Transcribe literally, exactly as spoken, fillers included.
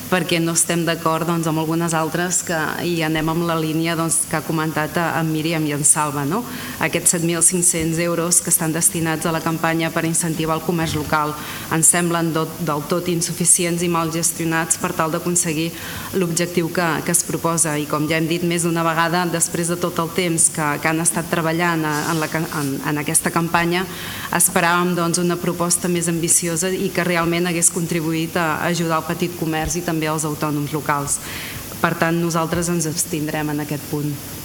perquè no estem d'acord amb algunes altres i anem amb la línia que ha comentat en Míriam i en Salva. Aquests set mil cinc-cents euros que estan destinats a la campanya per incentivar el comerç local ens semblen del tot insuficients i mal gestionats per tal d'aconseguir l'objectiu que es proposa. I com ja hem dit més d'una vegada, després de tot el temps que han estat treballant en aquesta campanya, esperàvem una proposta més ambiciosa i que realment hagués contribuït a ajudar el petit comerç i també els autònoms locals. Per tant, nosaltres ens abstindrem en aquest punt.